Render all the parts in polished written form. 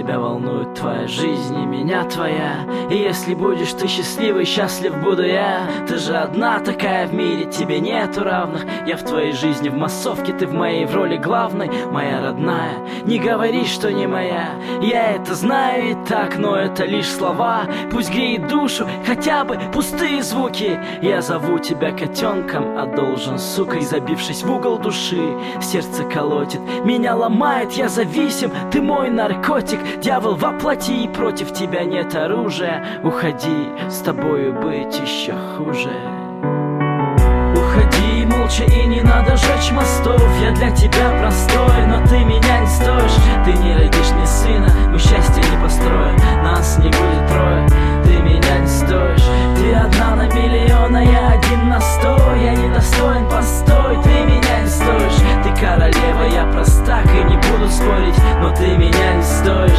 тебя волнует твоя жизнь и меня твоя. И если будешь ты счастливый, счастлив буду я. Ты же одна такая в мире, тебе нету равных. Я в твоей жизни в массовке, ты в моей в роли главной. Моя родная, не говори, что не моя. Я это знаю и так, но это лишь слова. Пусть греет душу хотя бы пустые звуки. Я зову тебя котенком, а должен сукой. Забившись в угол души, сердце колотит, меня ломает, я зависим, ты мой наркотик. Дьявол воплоти, и против тебя нет оружия. Уходи, с тобою быть еще хуже. Уходи молча, и не надо жечь мостов. Я для тебя простой, но ты меня не стоишь. Ты не родишь мне сына, мы счастье не построим. Нас не будет трое, ты меня не стоишь. Ты одна на миллион, а я один на 100. Я недостоин, постой, ты меня не стоишь. Ты королева, я простак и не буду спорить, но ты меня не стоишь.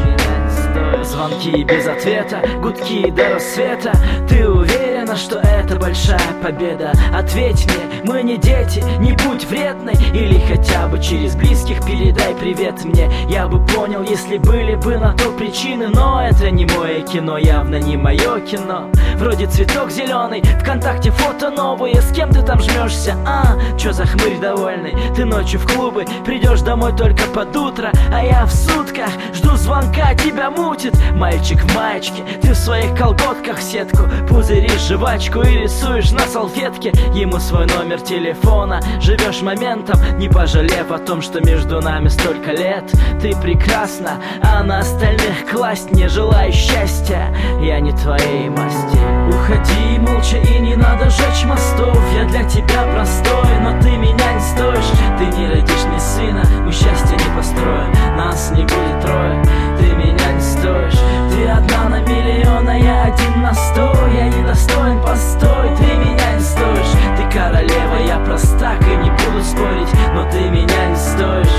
Звонки без ответа, гудки до рассвета. Ты уверена, что это большая победа? Ответь мне, мы не дети, не будь вредной. Или хотя бы через близких передай привет мне. Я бы понял, если были бы на то причины. Но это не мое кино, явно не мое кино. Вроде цветок зеленый, ВКонтакте фото новые. С кем ты там жмешься, чё за хмырь довольный? Ты ночью в клубы, придешь домой только под утро. А я в сутках жду звонка, тебя мутит. Мальчик в маечке, ты в своих колготках сетку пузыришь жвачку и рисуешь на салфетке ему свой номер телефона. Живешь моментом, не пожалев о том, что между нами столько лет. Ты прекрасна, а на остальных класть не желаю счастья. Я не твоей масти. Уходи молча, и не надо жечь мостов. Я для тебя простой, но ты меня не стоишь. Ты не родишь мне сына, мы счастье не построим. Нас не будет трое, ты меня не стоишь. Ты одна на миллион, а я один на 100. Я недостоин, постой, ты меня не стоишь. Ты королева, я простак и не буду спорить, но ты меня не стоишь.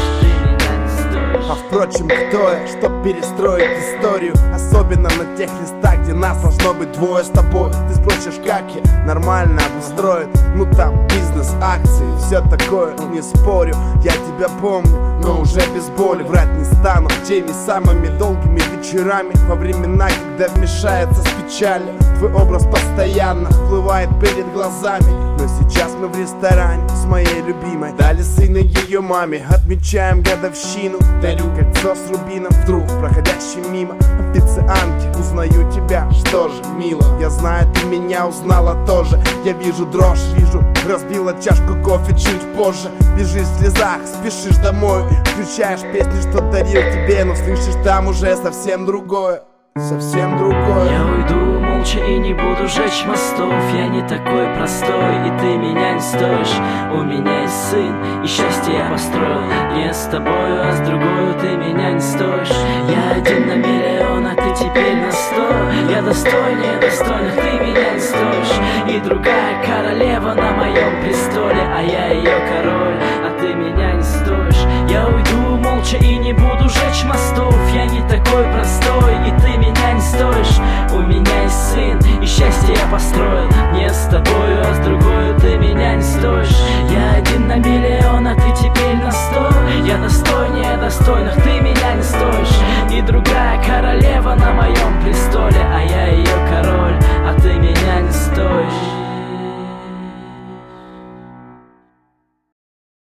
А впрочем, кто я, чтоб перестроить историю? Особенно на тех листах, где нас должно быть двое с тобой. Ты спросишь, как я нормально обустроен? Ну там бизнес, акции, все такое, не спорю. Я тебя помню, но уже без боли. Врать не стану теми самыми долгими вечерами, во времена, когда вмешается с печалью. Твой образ постоянно всплывает перед глазами. Но сейчас мы в ресторане с моей любимой. Дали сына ее маме, отмечаем годовщину. Дарю кольцо с рубином, вдруг проходящий мимо официантки. Узнаю тебя, что же, мило, я знаю, ты меня узнала тоже. Я вижу дрожь, вижу, разбила чашку кофе чуть позже. Бежишь в слезах, спешишь домой, включаешь песню, что дарил тебе, но слышишь там уже совсем другое. Совсем другое. Я уйду молча и не буду жечь мостов. Я не такой простой, и ты меня не стоишь. У меня есть сын, и счастье я построил не с тобою, а с другой. Ты меня не стоишь. Я один на миллион, а ты теперь на 100. Я достойнее достойных, ты меня не стоишь. И другая королева на моем престоле, а я ее король, а ты меня не стоишь. Я уйду молча и не буду жечь мостов. Я не такой простой, и ты меня не стоишь. У меня есть сын, и счастье я построил